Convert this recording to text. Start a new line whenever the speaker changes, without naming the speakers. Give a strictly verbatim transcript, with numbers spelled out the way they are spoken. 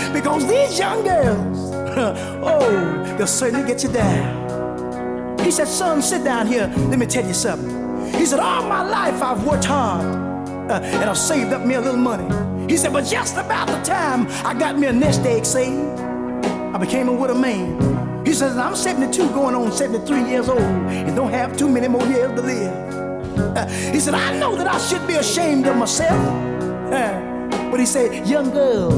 Because these young girls, oh, they'll certainly get you down. He said, son, sit down here. Let me tell you something. He said, all my life I've worked hard uh, and I've saved up me a little money. He said, but just about the time I got me a nest egg saved, I became a widow man. He says, I'm seventy-two going on seventy-three years old and don't have too many more years to live. Uh, he said, I know that I should be ashamed of myself. Uh, but he said, young girl,